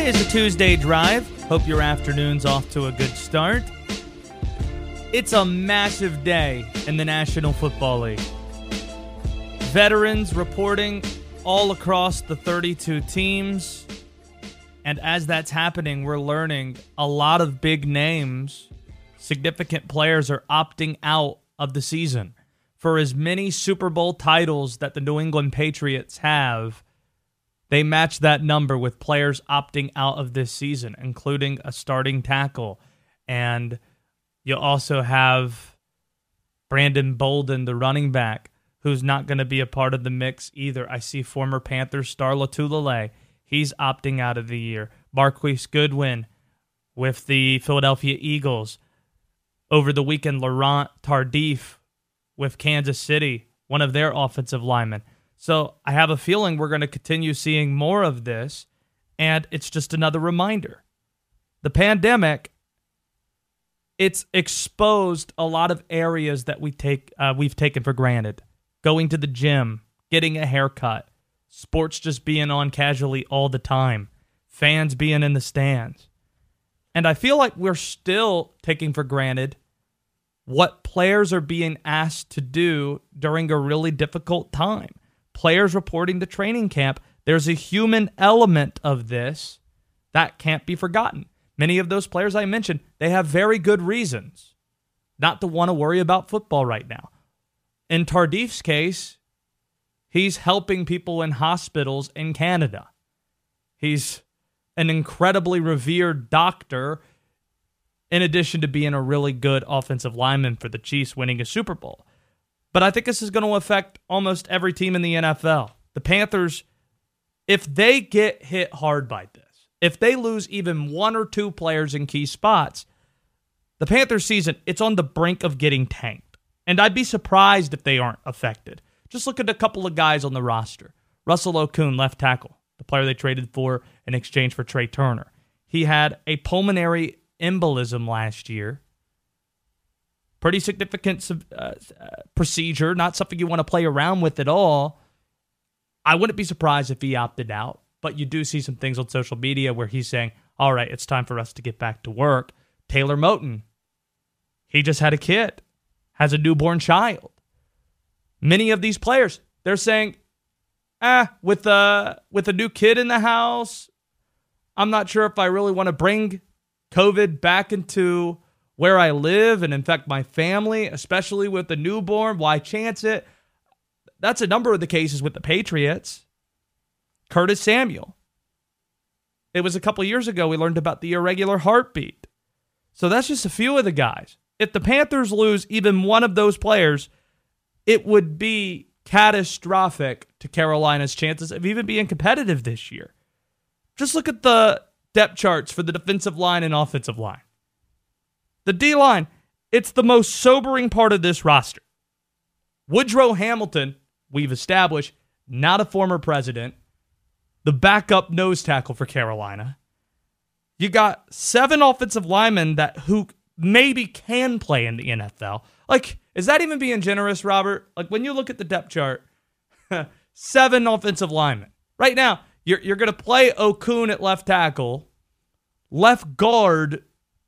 It is a Tuesday drive. Hope your afternoon's off to a good start. It's a massive day in the National Football League. Veterans reporting all across the 32 teams. And as that's happening, we're learning a lot of big names, significant players are opting out of the season. For as many Super Bowl titles that the New England Patriots have, they match that number with players opting out of this season, including a starting tackle. And you also have Brandon Bolden, the running back, who's not going to be a part of the mix either. I see former Panthers star Lotulelei. He's opting out of the year. Marquise Goodwin with the Philadelphia Eagles. Over the weekend, Laurent Tardif with Kansas City, one of their offensive linemen. So I have a feeling we're going to continue seeing more of this, and it's just another reminder. The pandemic, it's exposed a lot of areas that we've taken for granted. Going to the gym, getting a haircut, sports just being on casually all the time, fans being in the stands. And I feel like we're still taking for granted what players are being asked to do during a really difficult time. Players reporting to training camp, there's a human element of this that can't be forgotten. Many of those players I mentioned, they have very good reasons not to want to worry about football right now. In Tardif's case, he's helping people in hospitals in Canada. He's an incredibly revered doctor, in addition to being a really good offensive lineman for the Chiefs winning a Super Bowl. But I think this is going to affect almost every team in the NFL. The Panthers, if they get hit hard by this, if they lose even one or two players in key spots, the Panthers season, it's on the brink of getting tanked. And I'd be surprised if they aren't affected. Just look at a couple of guys on the roster. Russell Okung, left tackle, the player they traded for in exchange for Trey Turner. He had a pulmonary embolism last year. Pretty significant procedure, not something you want to play around with at all. I wouldn't be surprised if he opted out, but you do see some things on social media where he's saying, all right, it's time for us to get back to work. Taylor Moton, he just had a kid, has a newborn child. Many of these players, they're saying, with a new kid in the house, I'm not sure if I really want to bring COVID back into where I live and infect my family, especially with the newborn. Why chance it? That's a number of the cases with the Patriots. Curtis Samuel. It was a couple years ago we learned about the irregular heartbeat. So that's just a few of the guys. If the Panthers lose even one of those players, it would be catastrophic to Carolina's chances of even being competitive this year. Just look at the depth charts for the defensive line and offensive line. The D-line, it's the most sobering part of this roster. Woodrow Hamilton, we've established, not a former president, the backup nose tackle for Carolina. You got 7 offensive linemen who maybe can play in the NFL. Like, is that even being generous, Robert? Like, when you look at the depth chart, 7 offensive linemen. Right now, you're going to play Okung at left tackle. Left guard,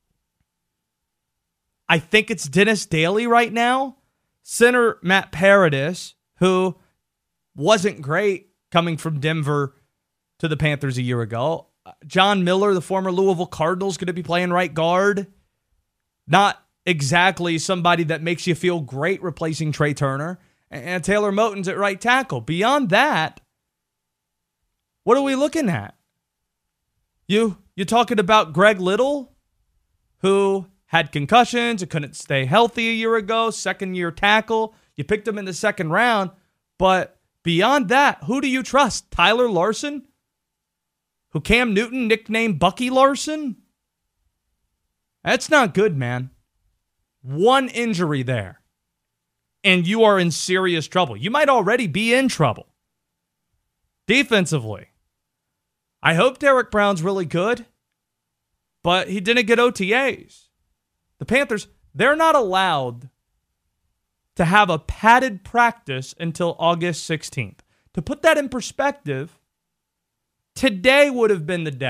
I think it's Dennis Daly right now. Center, Matt Paradis, who wasn't great coming from Denver to the Panthers a year ago. John Miller, the former Louisville Cardinals, going to be playing right guard. Not exactly somebody that makes you feel great replacing Trey Turner. And Taylor Moton's at right tackle. Beyond that, what are we looking at? You talking about Greg Little, who had concussions and couldn't stay healthy a year ago, second-year tackle. You picked him in the second round. But beyond that, who do you trust? Tyler Larson, who Cam Newton nicknamed Bucky Larson? That's not good, man. One injury there, and you are in serious trouble. You might already be in trouble. Defensively, I hope Derek Brown's really good, but he didn't get OTAs. The Panthers, they're not allowed to have a padded practice until August 16th. To put that in perspective, today would have been the day.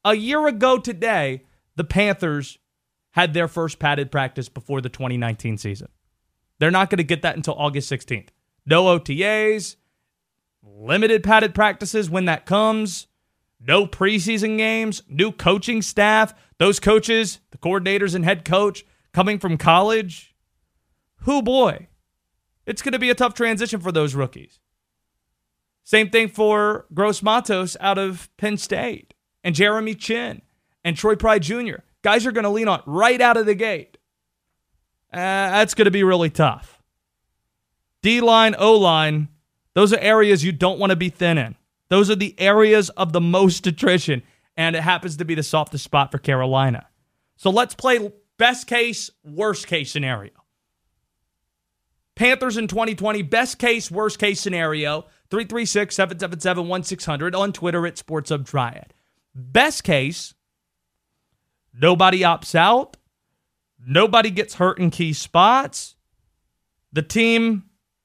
A year ago today, the Panthers had their first padded practice before the 2019 season. They're not going to get that until August 16th. No OTAs, limited padded practices when that comes, no preseason games, new coaching staff, those coaches, the coordinators and head coach coming from college. Hoo boy, it's going to be a tough transition for those rookies. Same thing for Gross Matos out of Penn State and Jeremy Chin and Troy Pride Jr. Guys are going to lean on right out of the gate. That's going to be really tough. D-line, O-line, those are areas you don't want to be thin in. Those are the areas of the most attrition, and it happens to be the softest spot for Carolina. So let's play best case, worst case scenario. Panthers in 2020, best case, worst case scenario, 336-777-1600 on Twitter at SportsUpTriad. Best case, nobody opts out. Nobody gets hurt in key spots. The team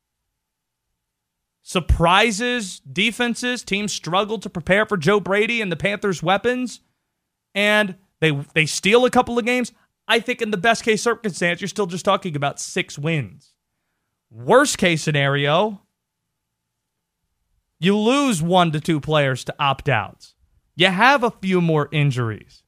surprises defenses. Teams struggle to prepare for Joe Brady and the Panthers' weapons. And they steal a couple of games. I think in the best case circumstance, you're still just talking about 6 wins. Worst case scenario, you lose 1 to 2 players to opt-outs. You have a few more injuries.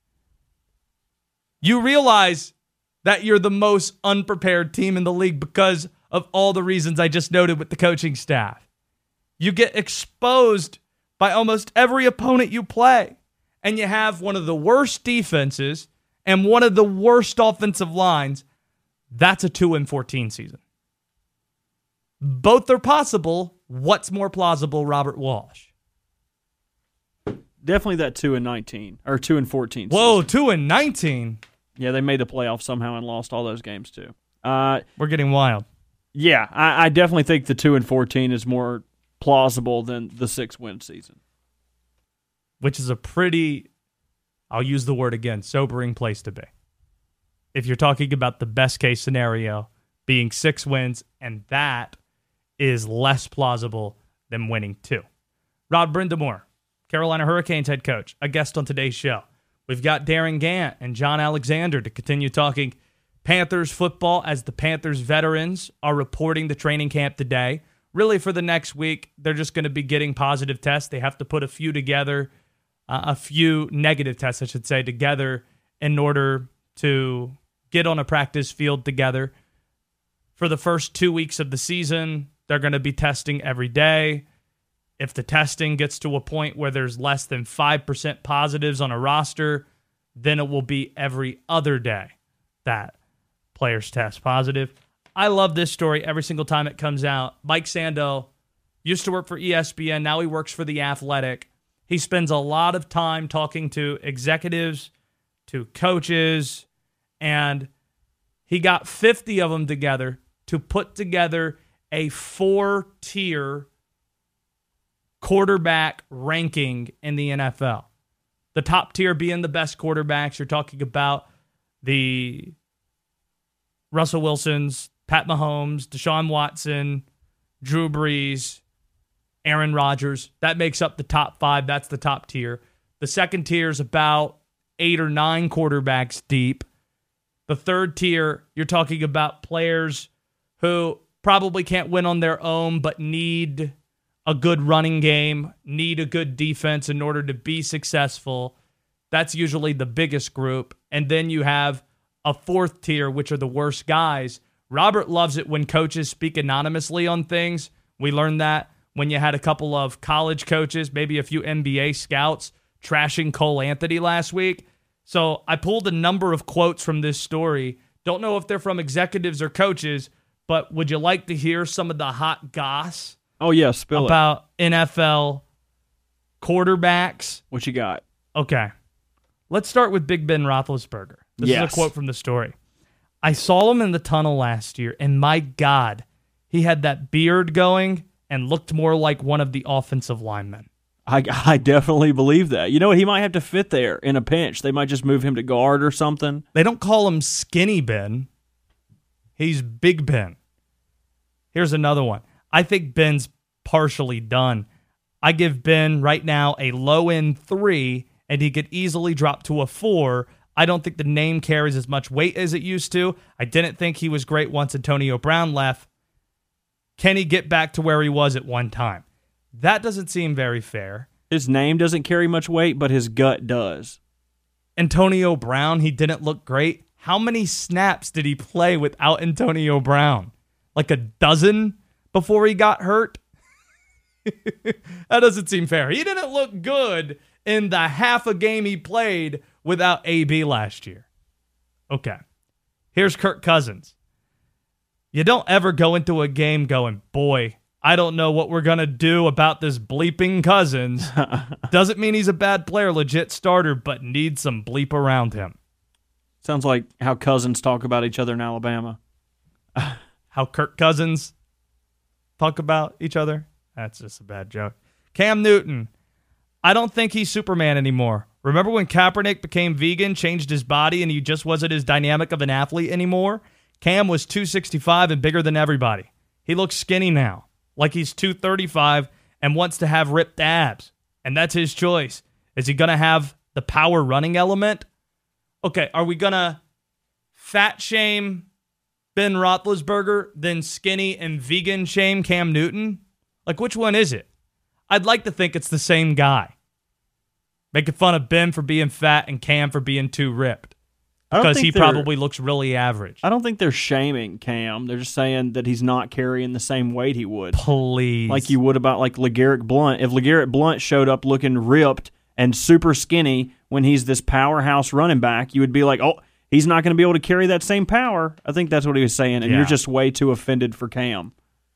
You realize that you're the most unprepared team in the league because of all the reasons I just noted with the coaching staff. You get exposed by almost every opponent you play, and you have one of the worst defenses and one of the worst offensive lines. That's a 2-14 season. Both are possible. What's more plausible, Robert Walsh? Definitely that 2-19 or 2-14. Whoa, 2-19. Yeah, they made the playoffs somehow and lost all those games too. We're getting wild. Yeah, I definitely think the 2-14 is more plausible than the 6-win season, which is a pretty, I'll use the word again, sobering place to be. If you're talking about the best case scenario being 6 wins, and that is less plausible than winning 2. Rod Brindamore, Carolina Hurricanes head coach, a guest on today's show. We've got Darren Gant and John Alexander to continue talking Panthers football as the Panthers veterans are reporting to training camp today. Really, for the next week, they're just going to be getting positive tests. They have to put a few together, a few negative tests, I should say, together in order to get on a practice field together. For the first 2 weeks of the season, they're going to be testing every day. If the testing gets to a point where there's less than 5% positives on a roster, then it will be every other day that players test positive. I love this story every single time it comes out. Mike Sando used to work for ESPN. Now he works for The Athletic. He spends a lot of time talking to executives, to coaches, and he got 50 of them together to put together a 4-tier quarterback ranking in the NFL. The top tier being the best quarterbacks. You're talking about the Russell Wilsons, Pat Mahomes, Deshaun Watson, Drew Brees, Aaron Rodgers. That makes up the top 5. That's the top tier. The second tier is about 8 or 9 quarterbacks deep. The third tier, you're talking about players who probably can't win on their own, but need a good running game, need a good defense in order to be successful. That's usually the biggest group. And then you have a fourth tier, which are the worst guys. Robert loves it when coaches speak anonymously on things. We learned that when you had a couple of college coaches, maybe a few NBA scouts trashing Cole Anthony last week. So I pulled a number of quotes from this story. Don't know if they're from executives or coaches, but would you like to hear some of the hot goss? Oh, yeah, spill about NFL quarterbacks? What you got? Okay. Let's start with Big Ben Roethlisberger. This is a quote from the story. I saw him in the tunnel last year, and my God, he had that beard going and looked more like one of the offensive linemen. I definitely believe that. You know what? He might have to fit there in a pinch. They might just move him to guard or something. They don't call him Skinny Ben. He's Big Ben. Here's another one. I think Ben's partially done. I give Ben right now a low-end 3 and he could easily drop to a 4. I don't think the name carries as much weight as it used to. I didn't think he was great once Antonio Brown left. Can he get back to where he was at one time? That doesn't seem very fair. His name doesn't carry much weight, but his gut does. Antonio Brown, he didn't look great. How many snaps did he play without Antonio Brown? Like a dozen before he got hurt? That doesn't seem fair. He didn't look good in the half a game he played without AB last year. Okay. Here's Kirk Cousins. You don't ever go into a game going, boy, I don't know what we're going to do about this bleeping Cousins. Doesn't mean he's a bad player, legit starter, but needs some bleep around him. Sounds like how cousins talk about each other in Alabama. How Kirk Cousins talk about each other? That's just a bad joke. Cam Newton. I don't think he's Superman anymore. Remember when Kaepernick became vegan, changed his body, and he just wasn't as dynamic of an athlete anymore? Cam was 265 and bigger than everybody. He looks skinny now, like he's 235 and wants to have ripped abs. And that's his choice. Is he going to have the power running element? Okay, are we going to fat shame Ben Roethlisberger, then skinny and vegan shame Cam Newton? Like, which one is it? I'd like to think it's the same guy. Making fun of Ben for being fat and Cam for being too ripped. Because he probably looks really average. I don't think they're shaming Cam. They're just saying that he's not carrying the same weight he would. Please. Like you would about like LeGarrette Blount. If LeGarrette Blount showed up looking ripped and super skinny when he's this powerhouse running back, you would be like, oh, he's not going to be able to carry that same power. I think that's what he was saying, and you're just way too offended for Cam.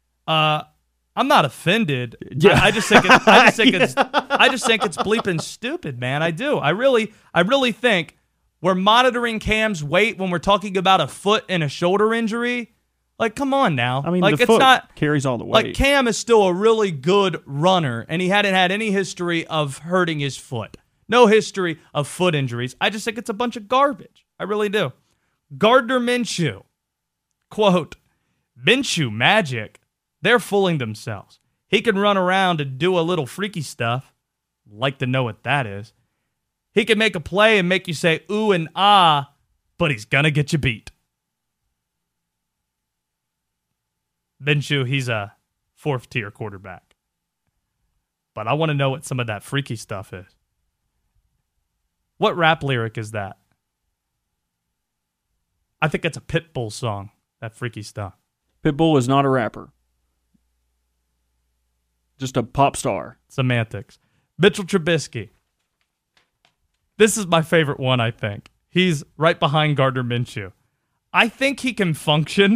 I'm not offended. Yeah. I just think it's bleeping stupid, man. I do. I really think we're monitoring Cam's weight when we're talking about a foot and a shoulder injury. Like, come on now. I mean, like, the foot carries all the weight. Like, Cam is still a really good runner, and he hadn't had any history of hurting his foot. No history of foot injuries. I just think it's a bunch of garbage. I really do. Gardner Minshew. Quote, Minshew magic. They're fooling themselves. He can run around and do a little freaky stuff. Like to know what that is. He can make a play and make you say ooh and ah, but he's going to get you beat. Minshew, he's a 4th-tier quarterback. But I want to know what some of that freaky stuff is. What rap lyric is that? I think it's a Pitbull song, that freaky stuff. Pitbull is not a rapper. Just a pop star. Semantics. Mitchell Trubisky. This is my favorite one, I think. He's right behind Gardner Minshew. I think he can function.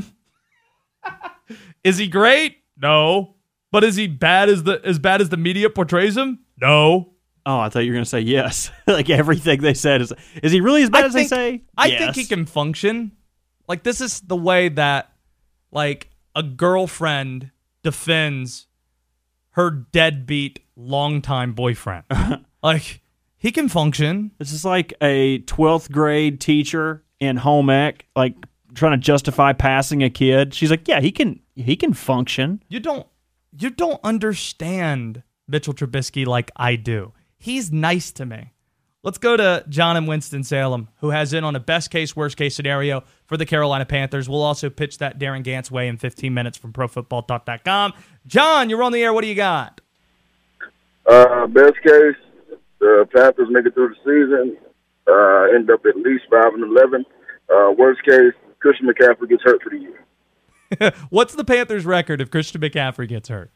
Is he great? No. But is he as bad as the media portrays him? No. Oh, I thought you were going to say yes. Like everything they said is he really as bad as they say? I think he can function. Like, this is the way that, like, a girlfriend defends her deadbeat longtime boyfriend. Like, he can function. This is like a 12th grade teacher in home ec, like trying to justify passing a kid. She's like, yeah, he can function. You don't understand Mitchell Trubisky like I do. He's nice to me. Let's go to John in Winston-Salem, who has in on a best-case, worst-case scenario for the Carolina Panthers. We'll also pitch that Darren Gantz way in 15 minutes from ProFootballTalk.com. John, you're on the air. What do you got? Best case, the Panthers make it through the season, end up at least 5-11. Worst case, Christian McCaffrey gets hurt for the year. What's the Panthers' record if Christian McCaffrey gets hurt?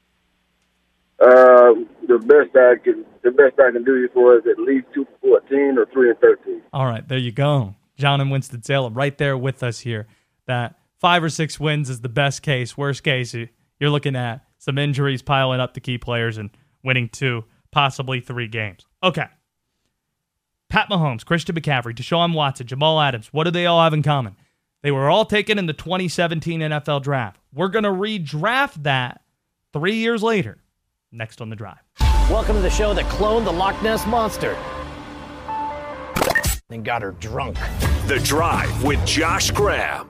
The best I can do you for is at least 2-14 or 3-13. All right, there you go. John and Winston-Salem right there with us here. That 5 or 6 wins is the best case. Worst case, you're looking at some injuries piling up to key players and winning 2, possibly 3 games. Okay. Pat Mahomes, Christian McCaffrey, Deshaun Watson, Jamal Adams, what do they all have in common? They were all taken in the 2017 NFL Draft. We're going to redraft that 3 years later. Next on The Drive. Welcome to the show that cloned the Loch Ness Monster and got her drunk. The Drive with Josh Graham.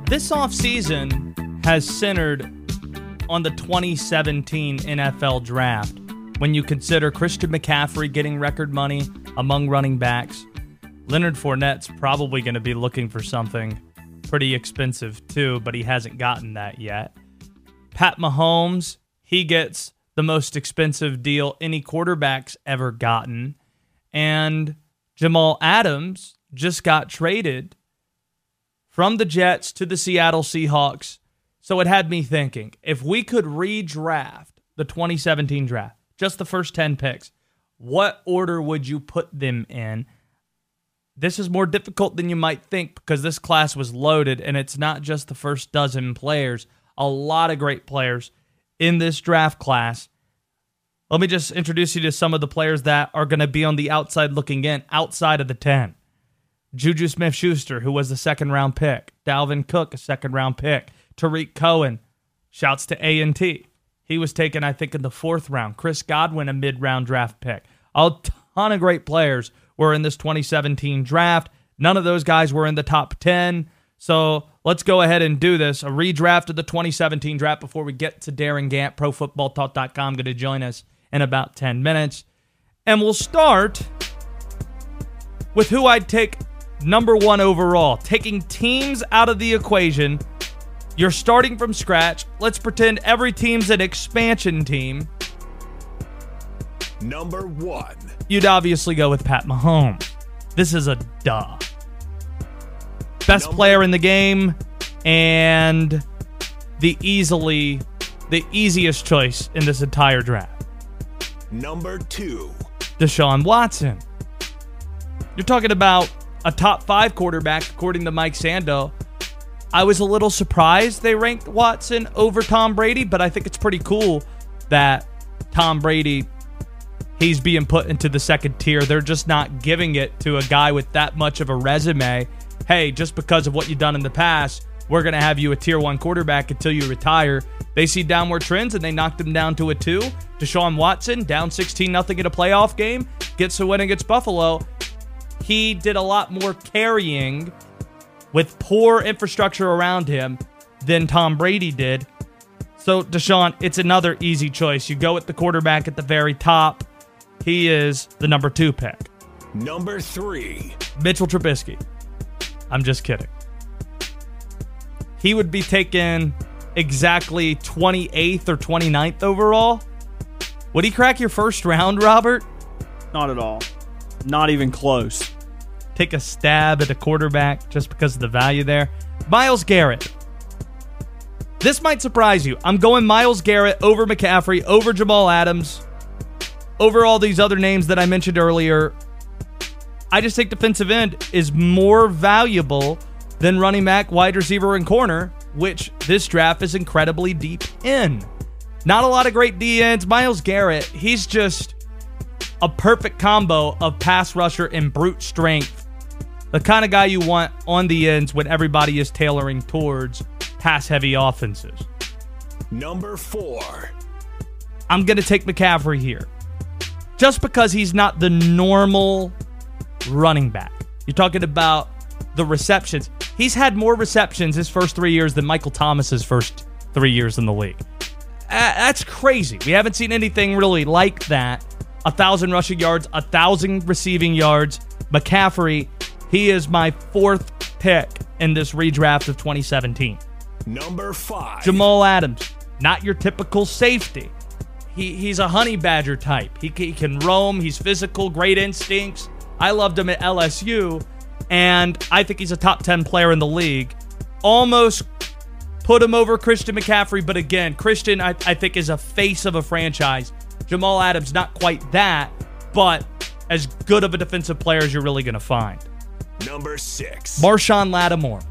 This offseason has centered on the 2017 NFL Draft. When you consider Christian McCaffrey getting record money among running backs, Leonard Fournette's probably going to be looking for something pretty expensive too, but he hasn't gotten that yet. Pat Mahomes, he gets the most expensive deal any quarterback's ever gotten. And Jamal Adams just got traded from the Jets to the Seattle Seahawks. So it had me thinking, if we could redraft the 2017 draft, just the first 10 picks, what order would you put them in? This is more difficult than you might think because this class was loaded, and it's not just the first dozen players. A lot of great players in this draft class. Let me just introduce you to some of the players that are going to be on the outside looking in, outside of the 10. Juju Smith-Schuster, who was the second-round pick. Dalvin Cook, a second-round pick. Tariq Cohen, shouts to A&T. He was taken, I think, in the 4th round. Chris Godwin, a mid-round draft pick. A ton of great players were in this 2017 draft. None of those guys were in the top 10. So let's go ahead and do this. A redraft of the 2017 draft before we get to Darren Gant, ProFootballTalk.com, going to join us in about 10 minutes. And we'll start with who I'd take number 1 overall. Taking teams out of the equation. You're starting from scratch. Let's pretend every team's an expansion team. Number 1. You'd obviously go with Pat Mahomes. This is a duh. Best player in the game and the easiest choice in this entire draft. Number 2. Deshaun Watson. You're talking about a top 5 quarterback, according to Mike Sando. I was a little surprised they ranked Watson over Tom Brady, but I think it's pretty cool that Tom Brady, he's being put into the second tier. They're just not giving it to a guy with that much of a resume. Hey, just because of what you've done in the past, we're going to have you a tier 1 quarterback until you retire. They see downward trends, and they knocked him down to a 2. Deshaun Watson, down 16-0 in a playoff game, gets a win against Buffalo. He did a lot more carrying with poor infrastructure around him than Tom Brady did. So, Deshaun, it's another easy choice. You go with the quarterback at the very top. He is the number 2 pick. Number 3. Mitchell Trubisky. I'm just kidding. He would be taken exactly 28th or 29th overall. Would he crack your first round, Robert? Not at all. Not even close. Take a stab at a quarterback just because of the value there. Myles Garrett. This might surprise you. I'm going Myles Garrett over McCaffrey, over Jamal Adams, over all these other names that I mentioned earlier. I just think defensive end is more valuable than running back, wide receiver, and corner, which this draft is incredibly deep in. Not a lot of great D ends. Myles Garrett, he's just a perfect combo of pass rusher and brute strength. The kind of guy you want on the ends when everybody is tailoring towards pass-heavy offenses. Number 4. I'm going to take McCaffrey here. Just because he's not the normal running back. You're talking about the receptions. He's had more receptions his first 3 years than Michael Thomas's first 3 years in the league. That's crazy. We haven't seen anything really like that. 1,000 rushing yards, 1,000 receiving yards. McCaffrey, he is my 4th pick in this redraft of 2017. Number 5. Jamal Adams, not your typical safety. He's a honey badger type. He can roam. He's physical, great instincts. I loved him at LSU, and I think he's a top 10 player in the league. Almost put him over Christian McCaffrey, but again, Christian, I think, is a face of a franchise. Jamal Adams, not quite that, but as good of a defensive player as you're really going to find. Number 6. Marshawn Lattimore.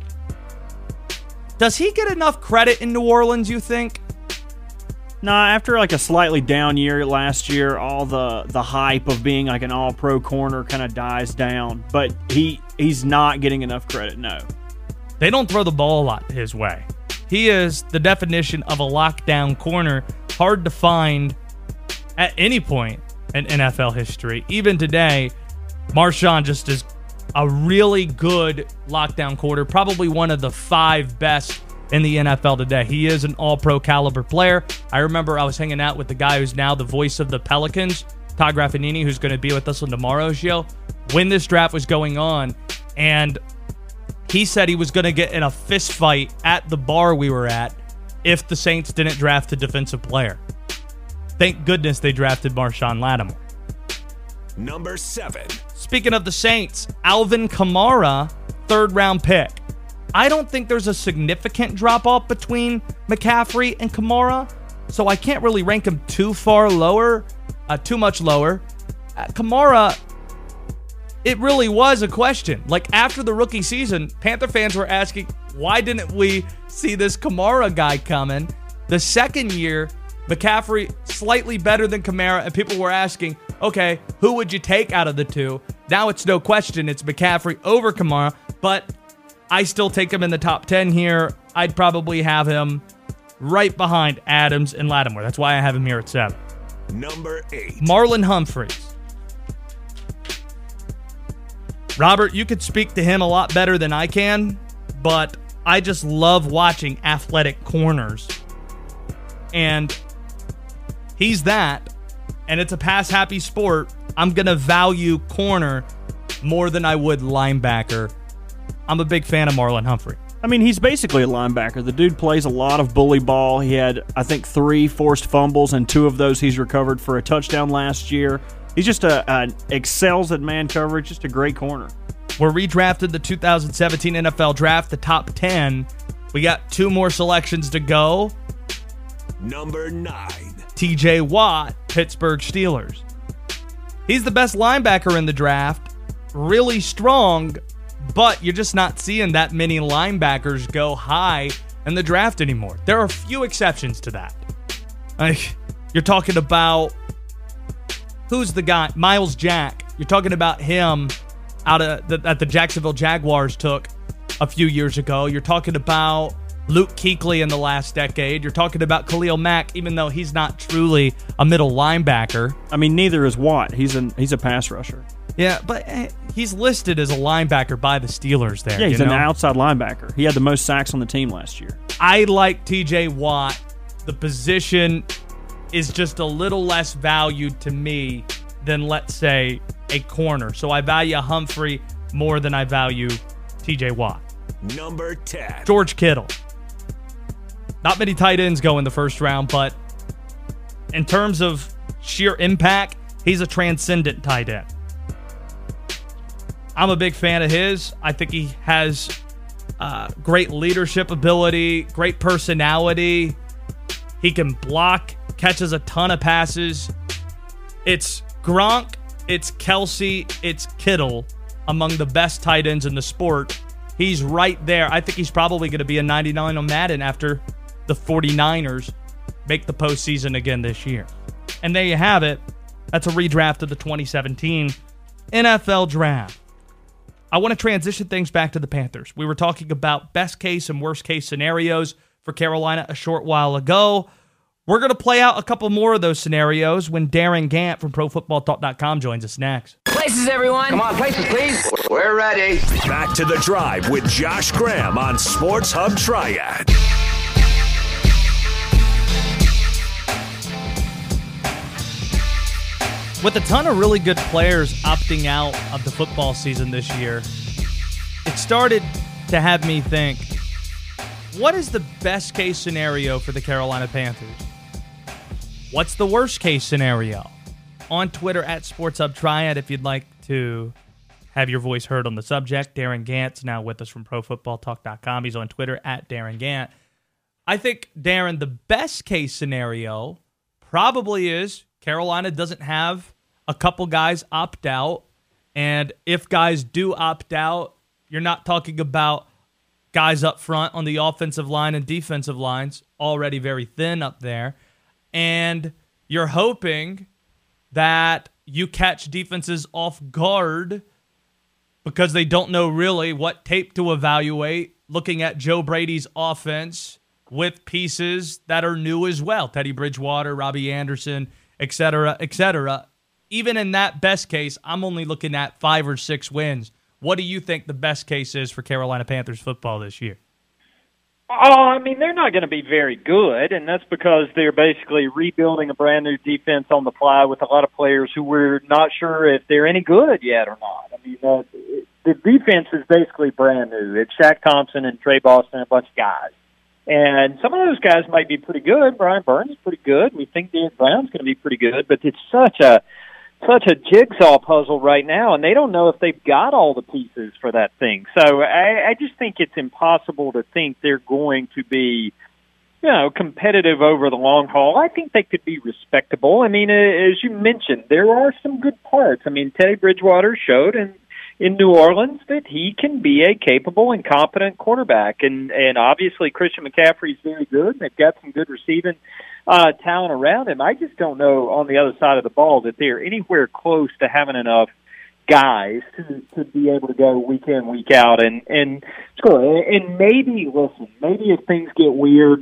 Does he get enough credit in New Orleans, you think? Nah, after like a slightly down year last year, all the hype of being like an all-pro corner kind of dies down. But he's not getting enough credit, no. They don't throw the ball a lot his way. He is the definition of a lockdown corner. Hard to find at any point in NFL history. Even today, Marshawn just is a really good lockdown corner, probably one of the 5 best in the NFL today. He is an all-pro caliber player. I remember I was hanging out with the guy who's now the voice of the Pelicans, Todd Graffinini, who's going to be with us on tomorrow's show, when this draft was going on, and he said he was going to get in a fist fight at the bar we were at if the Saints didn't draft a defensive player. Thank goodness they drafted Marshawn Lattimore. Number 7. Speaking of the Saints, Alvin Kamara, 3rd-round pick. I don't think there's a significant drop-off between McCaffrey and Kamara, so I can't really rank him too much lower. Kamara, it really was a question. Like, after the rookie season, Panther fans were asking, why didn't we see this Kamara guy coming? The second year, McCaffrey slightly better than Kamara, and people were asking, okay, who would you take out of the two? Now it's no question, it's McCaffrey over Kamara, but I still take him in the top 10 here. I'd probably have him right behind Adams and Lattimore. That's why I have him here at 7. Number 8. Marlon Humphreys. Robert, you could speak to him a lot better than I can, but I just love watching athletic corners. And he's that, and it's a pass-happy sport. I'm going to value corner more than I would linebacker. I'm a big fan of Marlon Humphrey. I mean, he's basically a linebacker. The dude plays a lot of bully ball. He had, I think, 3 forced fumbles, and 2 of those he's recovered for a touchdown last year. He's just excels at man coverage, just a great corner. We're redrafted the 2017 NFL Draft, the top 10. We got 2 more selections to go. Number 9. TJ Watt, Pittsburgh Steelers. He's the best linebacker in the draft. Really strong, but you're just not seeing that many linebackers go high in the draft anymore. There are a few exceptions to that. Like, you're talking about, who's the guy? Miles Jack. You're talking about him out of that the Jacksonville Jaguars took a few years ago. You're talking about Luke Kuechly in the last decade. You're talking about Khalil Mack, even though he's not truly a middle linebacker. I mean, neither is Watt. He's a pass rusher. Yeah, but he's listed as a linebacker by the Steelers there. Yeah, he's an outside linebacker. He had the most sacks on the team last year. I like TJ Watt. The position is just a little less valued to me than, let's say, a corner. So I value Humphrey more than I value TJ Watt. Number 10. George Kittle. Not many tight ends go in the first round, but in terms of sheer impact, he's a transcendent tight end. I'm a big fan of his. I think he has great leadership ability, great personality. He can block, catches a ton of passes. It's Gronk, it's Kelsey, it's Kittle among the best tight ends in the sport. He's right there. I think he's probably going to be a 99 on Madden after the 49ers make the postseason again this year. And there you have it. That's a redraft of the 2017 NFL Draft. I want to transition things back to the Panthers. We were talking about best case and worst case scenarios for Carolina a short while ago. We're going to play out a couple more of those scenarios when Darren Gant from ProFootballTalk.com joins us next. Places, everyone. Come on, places, please. We're ready. Back to the Drive with Josh Graham on Sports Hub Triad. With a ton of really good players opting out of the football season this year, it started to have me think, what is the best case scenario for the Carolina Panthers? What's the worst case scenario? On Twitter at SportsHubTriad, if you'd like to have your voice heard on the subject. Darren Gant's now with us from ProFootballTalk.com. He's on Twitter at Darren Gant. I think, Darren, the best case scenario probably is Carolina doesn't have a couple guys opt out. And if guys do opt out, you're not talking about guys up front on the offensive line and defensive lines, already very thin up there. And you're hoping that you catch defenses off guard because they don't know really what tape to evaluate, looking at Joe Brady's offense with pieces that are new as well. Teddy Bridgewater, Robbie Anderson, et cetera, et cetera. Even in that best case, I'm only looking at 5 or 6 wins What do you think the best case is for Carolina Panthers football this year? Oh, I mean, they're not going to be very good, and that's because they're basically rebuilding a brand-new defense on the fly with a lot of players who we're not sure if they're any good yet or not. I mean, the defense is basically brand new. It's Shaq Thompson and Trey Boston and a bunch of guys. And some of those guys might be pretty good. Brian Burns is pretty good. We think Derek Brown's going to be pretty good, but it's such a jigsaw puzzle right now, and they don't know if they've got all the pieces for that thing. So I just think it's impossible to think they're going to be, competitive over the long haul. I think they could be respectable. I mean, as you mentioned, there are some good parts. I mean, Teddy Bridgewater showed in New Orleans that he can be a capable and competent quarterback, and obviously Christian McCaffrey's very good. They've got some good receiving talent around him. I just don't know on the other side of the ball that they're anywhere close to having enough guys to be able to go week in, week out and score. And maybe if things get weird,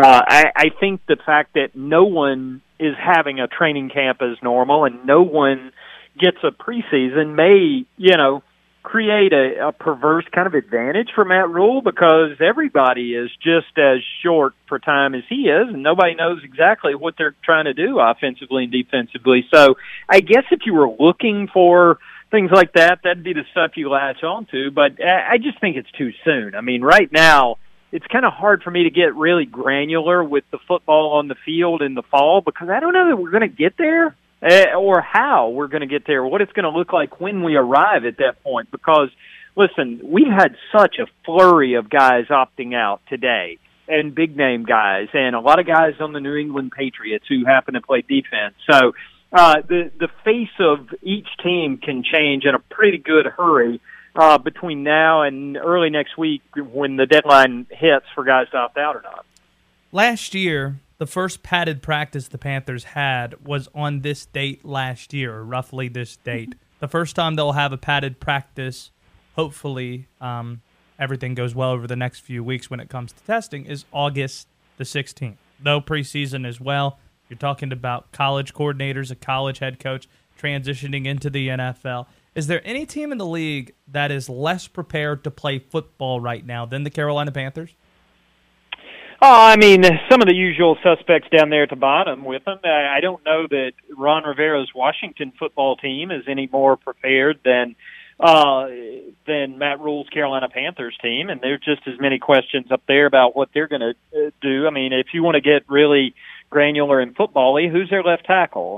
I think the fact that no one is having a training camp as normal and no one gets a preseason may, create a perverse kind of advantage for Matt Rule, because everybody is just as short for time as he is, and nobody knows exactly what they're trying to do offensively and defensively. So I guess if you were looking for things like that, that'd be the stuff you latch on to, but I just think it's too soon. I mean, right now, it's kind of hard for me to get really granular with the football on the field in the fall, because I don't know that we're going to get there. Or how we're going to get there, what it's going to look like when we arrive at that point. Because, listen, we've had such a flurry of guys opting out today, and big-name guys, and a lot of guys on the New England Patriots who happen to play defense. So the face of each team can change in a pretty good hurry between now and early next week when the deadline hits for guys to opt out or not. Last year, the first padded practice the Panthers had was on this date last year, or roughly this date. The first time they'll have a padded practice, hopefully everything goes well over the next few weeks when it comes to testing, is August the 16th. Though preseason as well, you're talking about college coordinators, a college head coach transitioning into the NFL. Is there any team in the league that is less prepared to play football right now than the Carolina Panthers? Oh, I mean, some of the usual suspects down there at the bottom with them. I don't know that Ron Rivera's Washington football team is any more prepared than Matt Rule's Carolina Panthers team, and there's just as many questions up there about what they're going to do. I mean, if you want to get really granular and football-y, who's their left tackle?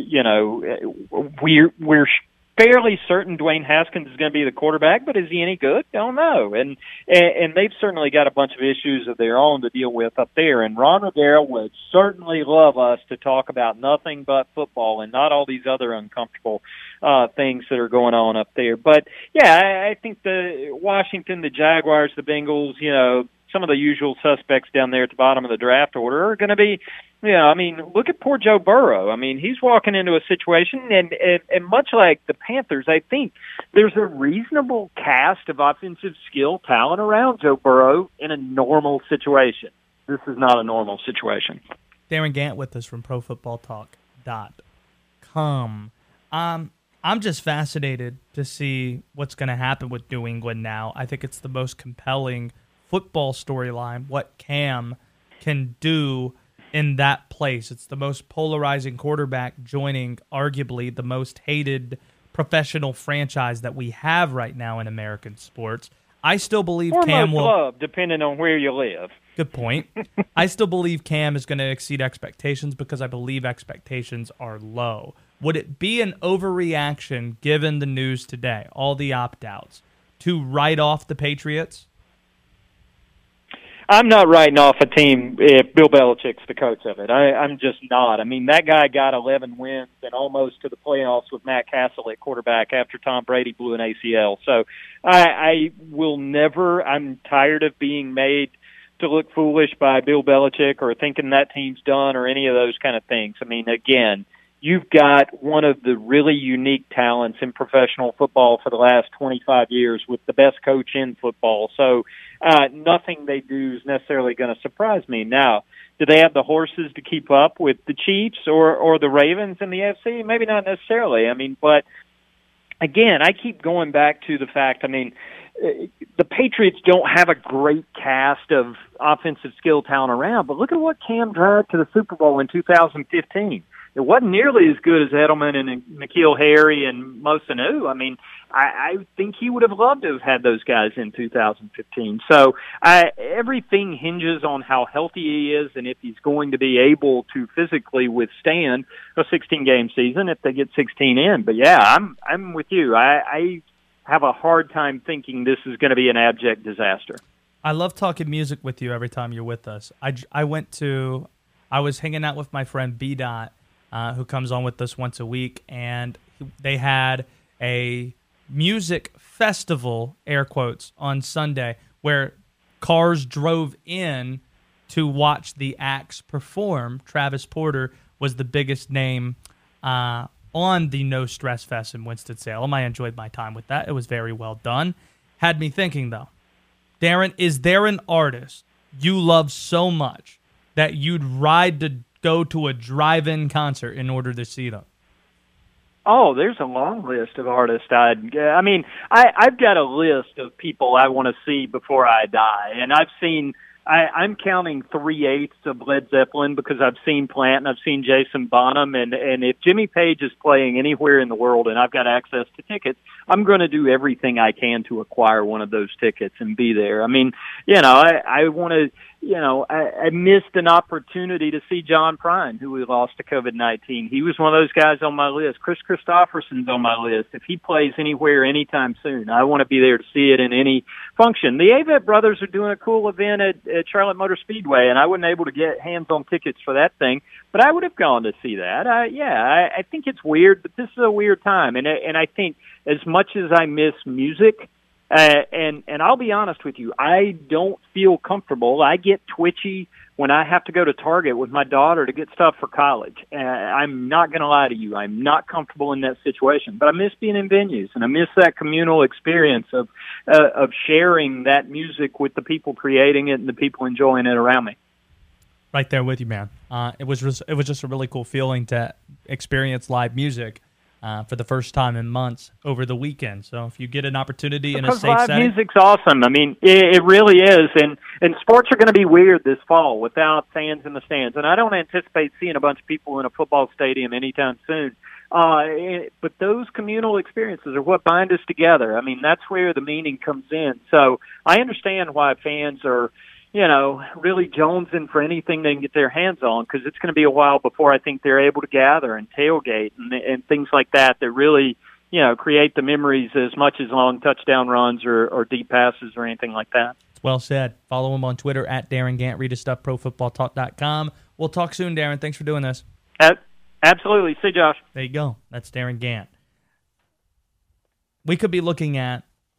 We're fairly certain Dwayne Haskins is going to be the quarterback, but is he any good? Don't know. And they've certainly got a bunch of issues of their own to deal with up there. And Ron Rivera would certainly love us to talk about nothing but football and not all these other uncomfortable things that are going on up there. But, yeah, I think the Washington, the Jaguars, the Bengals, some of the usual suspects down there at the bottom of the draft order are going to be, look at poor Joe Burrow. I mean, he's walking into a situation, and much like the Panthers, I think there's a reasonable cast of offensive skill talent around Joe Burrow in a normal situation. This is not a normal situation. Darren Gant with us from ProFootballTalk.com. I'm just fascinated to see what's going to happen with New England now. I think it's the most compelling football storyline, what Cam can do in that place. It's the most polarizing quarterback joining arguably the most hated professional franchise that we have right now in American sports. I still believe Cam will... club, depending on where you live. Good point. I still believe Cam is going to exceed expectations because I believe expectations are low. Would it be an overreaction, given the news today, all the opt-outs, to write off the Patriots? I'm not writing off a team if Bill Belichick's the coach of it. I'm just not. I mean, that guy got 11 wins and almost to the playoffs with Matt Castle at quarterback after Tom Brady blew an ACL. So I will never – I'm tired of being made to look foolish by Bill Belichick or thinking that team's done or any of those kind of things. I mean, again, you've got one of the really unique talents in professional football for the last 25 years with the best coach in football. So nothing they do is necessarily going to surprise me. Now, do they have the horses to keep up with the Chiefs or the Ravens in the AFC? Maybe not necessarily. I mean, but again, I keep going back to the fact, I mean, the Patriots don't have a great cast of offensive skill talent around, but look at what Cam dragged to the Super Bowl in 2015. It wasn't nearly as good as Edelman and N'Keal Harry and Mo Sanu. I mean, I think he would have loved to have had those guys in 2015. So everything hinges on how healthy he is and if he's going to be able to physically withstand a 16-game season if they get 16 in. But, yeah, I'm with you. I have a hard time thinking this is going to be an abject disaster. I love talking music with you every time you're with us. I was hanging out with my friend B-Dot, who comes on with us once a week, and they had a music festival, air quotes, on Sunday where cars drove in to watch the acts perform. Travis Porter was the biggest name on the No Stress Fest in Winston-Salem. I enjoyed my time with that. It was very well done. Had me thinking, though, Darren, is there an artist you love so much that you'd ride to go to a drive-in concert in order to see them? Oh, there's a long list of artists. I've got a list of people I want to see before I die, and I'm counting 3/8 of Led Zeppelin because I've seen Plant and I've seen Jason Bonham, and if Jimmy Page is playing anywhere in the world and I've got access to tickets, I'm going to do everything I can to acquire one of those tickets and be there. I mean, I want to. I missed an opportunity to see John Prine, who we lost to COVID-19. He was one of those guys on my list. Chris Christopherson's on my list. If he plays anywhere anytime soon, I want to be there to see it in any function. The Avett Brothers are doing a cool event at Charlotte Motor Speedway, and I wasn't able to get hands-on tickets for that thing, but I would have gone to see that. I think it's weird, but this is a weird time, and I think as much as I miss music, and I'll be honest with you, I don't feel comfortable. I get twitchy when I have to go to Target with my daughter to get stuff for college. I'm not going to lie to you. I'm not comfortable in that situation. But I miss being in venues, and I miss that communal experience of sharing that music with the people creating it and the people enjoying it around me. Right there with you, man. It was just a really cool feeling to experience live music for the first time in months over the weekend. So if you get an opportunity in a safe live setting. Music's awesome. I mean, it really is. And sports are going to be weird this fall without fans in the stands. And I don't anticipate seeing a bunch of people in a football stadium anytime soon. But those communal experiences are what bind us together. I mean, that's where the meaning comes in. So I understand why fans are, really jonesing for anything they can get their hands on, because it's going to be a while before I think they're able to gather and tailgate and things like that really, create the memories as much as long touchdown runs or deep passes or anything like that. Well said. Follow him on Twitter at Darren Gant. Read his stuff, ProFootballTalk.com. We'll talk soon, Darren. Thanks for doing this. Absolutely. See you, Josh. There you go. That's Darren Gant. We could be looking at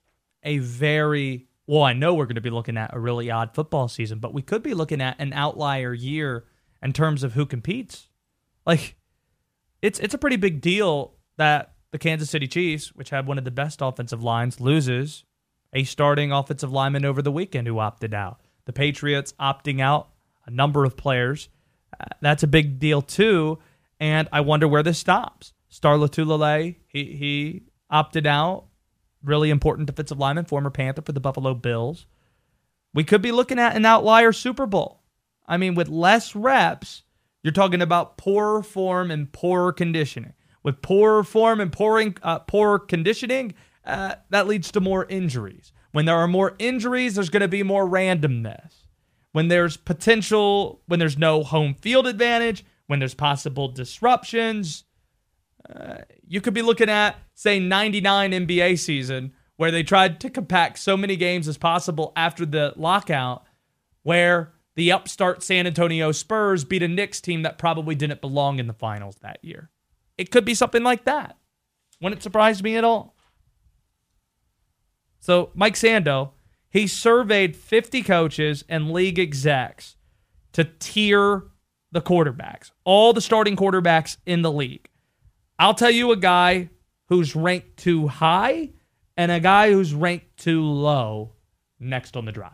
I know we're going to be looking at a really odd football season, but we could be looking at an outlier year in terms of who competes. Like, it's a pretty big deal that the Kansas City Chiefs, which had one of the best offensive lines, loses a starting offensive lineman over the weekend who opted out. The Patriots opting out a number of players. That's a big deal too, and I wonder where this stops. Star Lotulelei, he opted out. Really important defensive lineman, former Panther for the Buffalo Bills. We could be looking at an outlier Super Bowl. I mean, with less reps, you're talking about poorer form and poorer conditioning. With poorer form and poorer conditioning, that leads to more injuries. When there are more injuries, there's going to be more randomness. When there's when there's no home field advantage, when there's possible disruptions, you could be looking at, say, 99 NBA season, where they tried to compact so many games as possible after the lockout, where the upstart San Antonio Spurs beat a Knicks team that probably didn't belong in the finals that year. It could be something like that. Wouldn't surprise me at all. So Mike Sando, he surveyed 50 coaches and league execs to tier the quarterbacks, all the starting quarterbacks in the league. I'll tell you a guy who's ranked too high and a guy who's ranked too low next on the drive.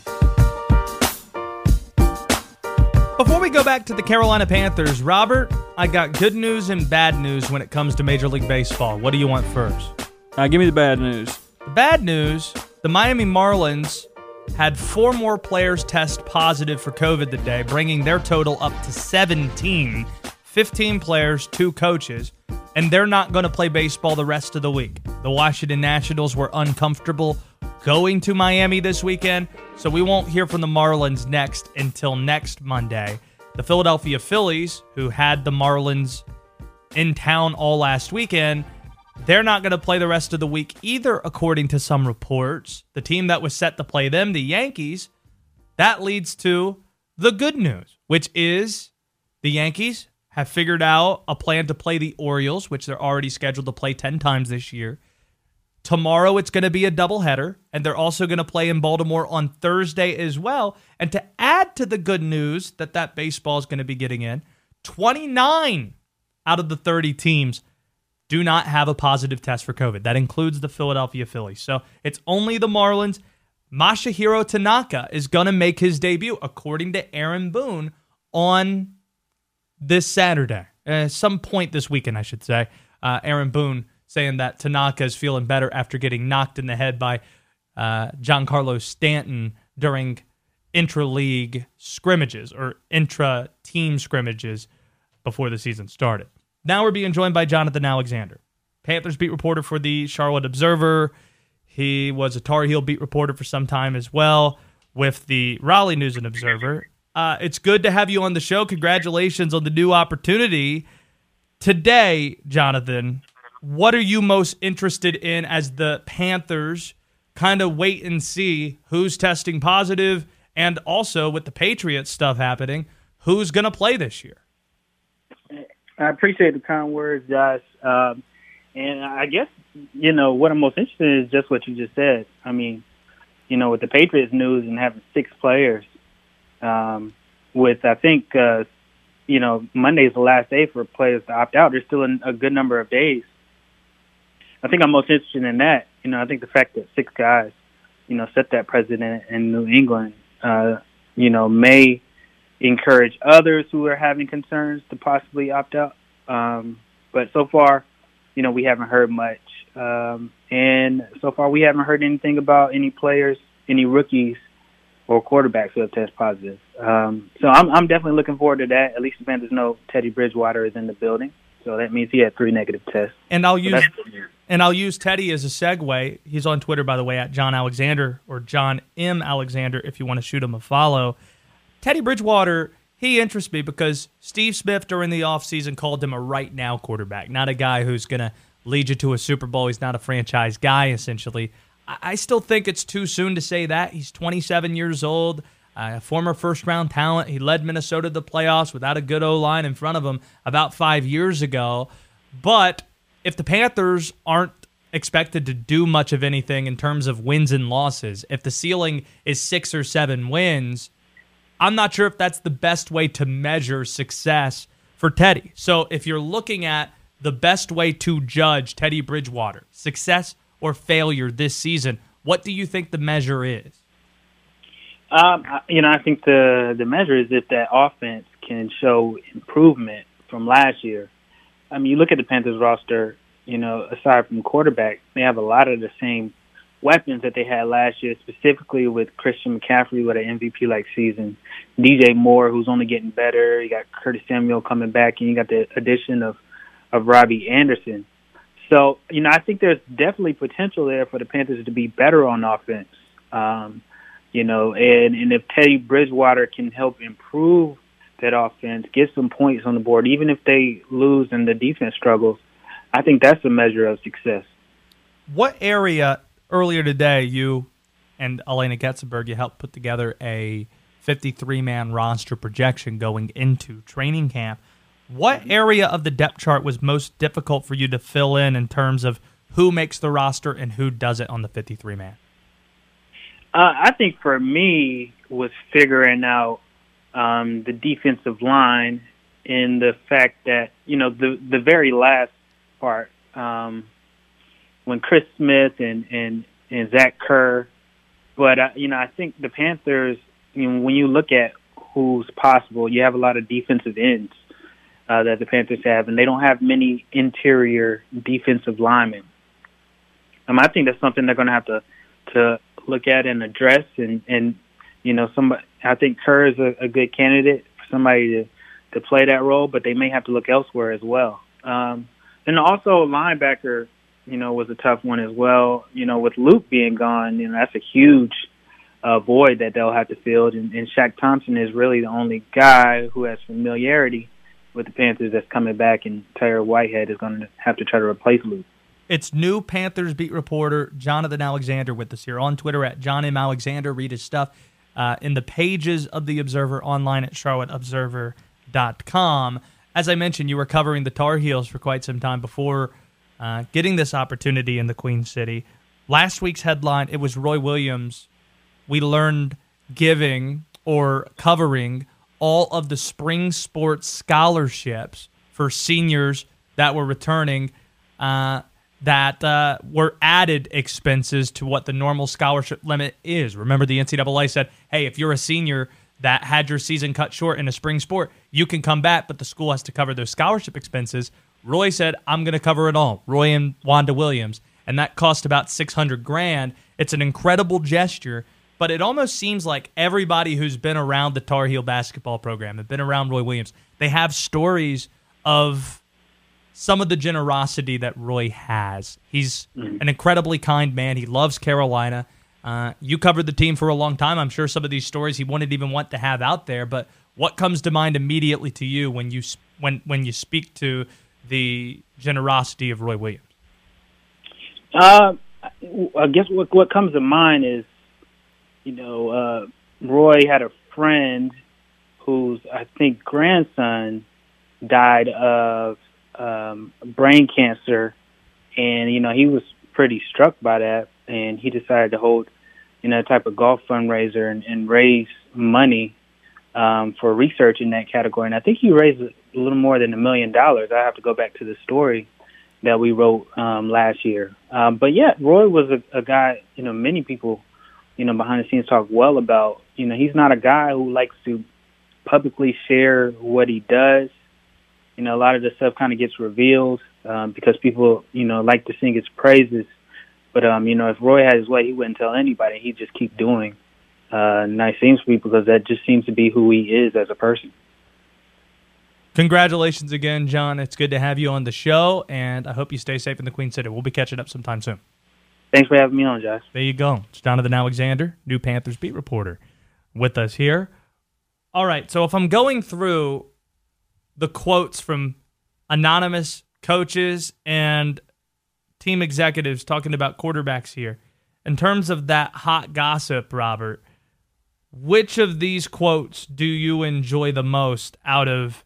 Before we go back to the Carolina Panthers, Robert, I got good news and bad news when it comes to Major League Baseball. What do you want first? Give me the bad news. The bad news, the Miami Marlins had 4 more players test positive for COVID today, bringing their total up to 17. 15 players, 2 coaches, and they're not going to play baseball the rest of the week. The Washington Nationals were uncomfortable going to Miami this weekend, so we won't hear from the Marlins until next Monday. The Philadelphia Phillies, who had the Marlins in town all last weekend, they're not going to play the rest of the week either, according to some reports. The team that was set to play them, the Yankees, that leads to the good news, which is the Yankees have figured out a plan to play the Orioles, which they're already scheduled to play 10 times this year. Tomorrow it's going to be a doubleheader, and they're also going to play in Baltimore on Thursday as well. And to add to the good news that baseball is going to be getting in, 29 out of the 30 teams do not have a positive test for COVID. That includes the Philadelphia Phillies. So it's only the Marlins. Masahiro Tanaka is going to make his debut, according to Aaron Boone, on this Saturday. Some point this weekend, I should say. Aaron Boone saying that Tanaka is feeling better after getting knocked in the head by Giancarlo Stanton during intra-league scrimmages or intra-team scrimmages before the season started. Now we're being joined by Jonathan Alexander, Panthers beat reporter for the Charlotte Observer. He was a Tar Heel beat reporter for some time as well with the Raleigh News and Observer. It's good to have you on the show. Congratulations on the new opportunity. Today, Jonathan, what are you most interested in as the Panthers kind of wait and see who's testing positive, and also with the Patriots stuff happening, who's going to play this year? I appreciate the kind words, Josh. And I guess, what I'm most interested in is just what you just said. I mean, with the Patriots news and having 6 players, with, I think, Monday's the last day for players to opt out. There's still a good number of days. I think I'm most interested in that. I think the fact that 6 guys, set that precedent in New England, may encourage others who are having concerns to possibly opt out. But so far, we haven't heard much. And so far we haven't heard anything about any players, any rookies or quarterbacks who have tested positive. So I'm definitely looking forward to that. At least the Panthers know Teddy Bridgewater is in the building. So that means he had 3 negative tests. And I'll use Teddy as a segue. He's on Twitter, by the way, at John Alexander or John M. Alexander if you want to shoot him a follow. Teddy Bridgewater, he interests me because Steve Smith during the offseason called him a right-now quarterback, not a guy who's going to lead you to a Super Bowl. He's not a franchise guy, essentially. I still think it's too soon to say that. He's 27 years old, a former first-round talent. He led Minnesota to the playoffs without a good O-line in front of him about 5 years ago. But if the Panthers aren't expected to do much of anything in terms of wins and losses, if the ceiling is 6 or 7 wins, I'm not sure if that's the best way to measure success for Teddy. So if you're looking at the best way to judge Teddy Bridgewater, success or failure this season, what do you think the measure is? I think the measure is if that offense can show improvement from last year. I mean, you look at the Panthers roster, aside from quarterback, they have a lot of the same weapons that they had last year, specifically with Christian McCaffrey with an MVP-like season, DJ Moore, who's only getting better. You got Curtis Samuel coming back, and you got the addition of Robbie Anderson. So, I think there's definitely potential there for the Panthers to be better on offense. And if Teddy Bridgewater can help improve that offense, get some points on the board, even if they lose and the defense struggles, I think that's a measure of success. What area, earlier today, you and Elena Getzenberg, you helped put together a 53-man roster projection going into training camp. What area of the depth chart was most difficult for you to fill in terms of who makes the roster and who doesn't on the 53-man? I think for me was figuring out the defensive line and the fact that, the very last part, when Chris Smith and Zach Kerr, but, I think the Panthers, when you look at who's possible, you have a lot of defensive ends. that the Panthers have, and they don't have many interior defensive linemen. I think that's something they're going to have to look at and address. And somebody, I think Kerr is a good candidate for somebody to play that role, but they may have to look elsewhere as well. And also linebacker, was a tough one as well. With Luke being gone, that's a huge void that they'll have to fill. And Shaq Thompson is really the only guy who has familiarity with the Panthers that's coming back, and Tyler Whitehead is going to have to try to replace Luke. It's new Panthers beat reporter Jonathan Alexander with us here on Twitter at John M. Alexander. Read his stuff in the pages of the Observer online at charlotteobserver.com. As I mentioned, you were covering the Tar Heels for quite some time before getting this opportunity in the Queen City. Last week's headline, it was Roy Williams. We learned giving or covering all of the spring sports scholarships for seniors that were returning that were added expenses to what the normal scholarship limit is. Remember, the NCAA said, hey, if you're a senior that had your season cut short in a spring sport, you can come back, but the school has to cover those scholarship expenses. Roy said, I'm going to cover it all, Roy and Wanda Williams, and that cost about $600,000. It's an incredible gesture, but it almost seems like everybody who's been around the Tar Heel basketball program and been around Roy Williams, they have stories of some of the generosity that Roy has. He's an incredibly kind man. He loves Carolina. You covered the team for a long time. I'm sure some of these stories he wouldn't even want to have out there, but what comes to mind immediately to you when you speak to the generosity of Roy Williams? I guess what comes to mind is, Roy had a friend whose, I think, grandson died of brain cancer, and he was pretty struck by that, and he decided to hold a type of golf fundraiser and raise money for research in that category. And I think he raised a little more than $1 million. I have to go back to the story that we wrote last year. But yeah, Roy was a guy, many people, behind the scenes talk well about. He's not a guy who likes to publicly share what he does. A lot of the stuff kind of gets revealed because people, like to sing his praises. But, if Roy had his way, he wouldn't tell anybody. He'd just keep doing nice things for people because that just seems to be who he is as a person. Congratulations again, John. It's good to have you on the show, and I hope you stay safe in the Queen City. We'll be catching up sometime soon. Thanks for having me on, Josh. There you go. It's Jonathan Alexander, new Panthers beat reporter, with us here. All right, so if I'm going through the quotes from anonymous coaches and team executives talking about quarterbacks here, in terms of that hot gossip, Robert, which of these quotes do you enjoy the most out of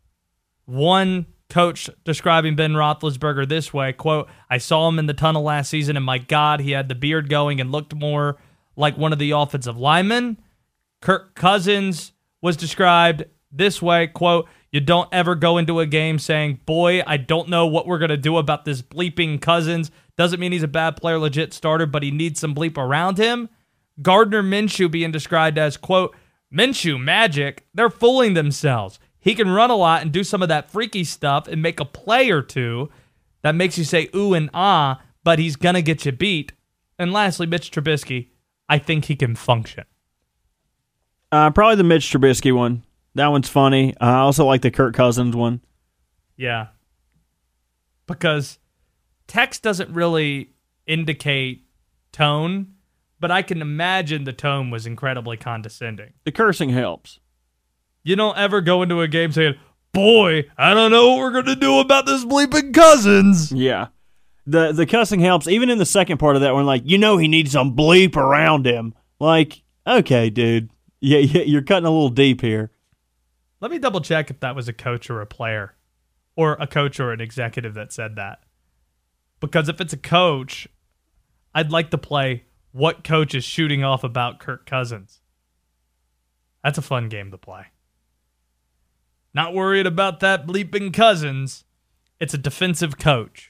one coach describing Ben Roethlisberger this way, quote, I saw him in the tunnel last season, and my God, he had the beard going and looked more like one of the offensive linemen. Kirk Cousins was described this way, quote, you don't ever go into a game saying, boy, I don't know what we're going to do about this bleeping Cousins. Doesn't mean he's a bad player, legit starter, but he needs some bleep around him. Gardner Minshew being described as, quote, Minshew magic. They're fooling themselves. He can run a lot and do some of that freaky stuff and make a play or two that makes you say ooh and ah, but he's going to get you beat. And lastly, Mitch Trubisky, I think he can function. Probably the Mitch Trubisky one. That one's funny. I also like the Kirk Cousins one. Yeah. Because text doesn't really indicate tone, but I can imagine the tone was incredibly condescending. The cursing helps. You don't ever go into a game saying, boy, I don't know what we're going to do about this bleeping Cousins. Yeah. The cussing helps. Even in the second part of that one, like, he needs some bleep around him. Like, okay, dude. Yeah, you're cutting a little deep here. Let me double check if that was a coach or a player, or a coach or an executive that said that. Because if it's a coach, I'd like to play what coach is shooting off about Kirk Cousins. That's a fun game to play. Not worried about that bleeping Cousins. It's a defensive coach.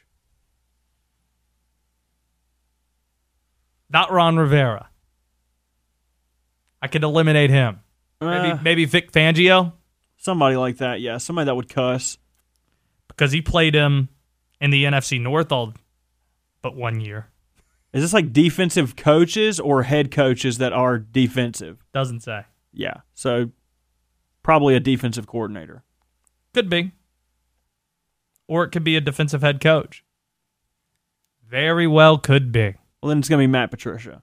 Not Ron Rivera. I could eliminate him. Maybe Vic Fangio. Somebody like that, yeah. Somebody that would cuss. Because he played him in the NFC North all but 1 year. Is this like defensive coaches or head coaches that are defensive? Doesn't say. Yeah, so probably a defensive coordinator. Could be. Or it could be a defensive head coach. Very well could be. Well, then it's going to be Matt Patricia.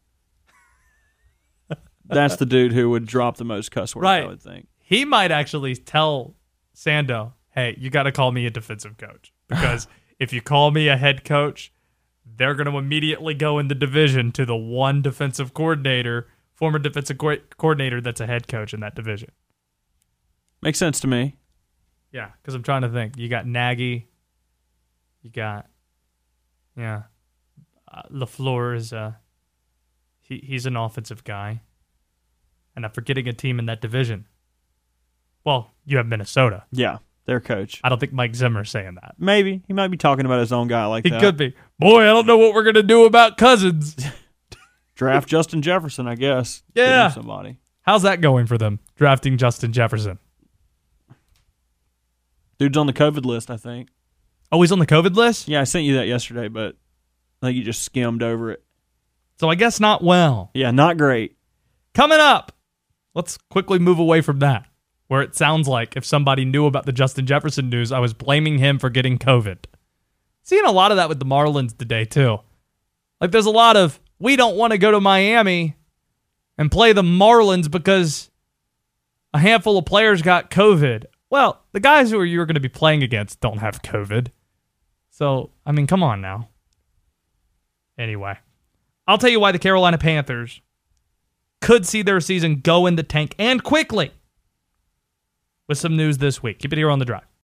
That's the dude who would drop the most cuss words, I would think. He might actually tell Sando, hey, you got to call me a defensive coach. Because if you call me a head coach, they're going to immediately go in the division to the one defensive coordinator, former defensive coordinator that's a head coach in that division. Makes sense to me. Yeah, because I'm trying to think. You got Nagy. You got, LaFleur is he's an offensive guy. And I'm forgetting a team in that division. Well, you have Minnesota. Yeah, their coach. I don't think Mike Zimmer's saying that. Maybe. He might be talking about his own guy like that. He could be. Boy, I don't know what we're going to do about Cousins. Draft Justin Jefferson, I guess. Yeah. Somebody. How's that going for them, drafting Justin Jefferson? Dude's on the COVID list, I think. Oh, he's on the COVID list? Yeah, I sent you that yesterday, but I think you just skimmed over it. So I guess not well. Yeah, not great. Coming up, let's quickly move away from that, where it sounds like if somebody knew about the Justin Jefferson news, I was blaming him for getting COVID. Seeing a lot of that with the Marlins today, too. Like, there's a lot of, we don't want to go to Miami and play the Marlins because a handful of players got COVID. Well, the guys who you're going to be playing against don't have COVID. So, I mean, come on now. Anyway, I'll tell you why the Carolina Panthers could see their season go in the tank and quickly with some news this week. Keep it here on The Drive.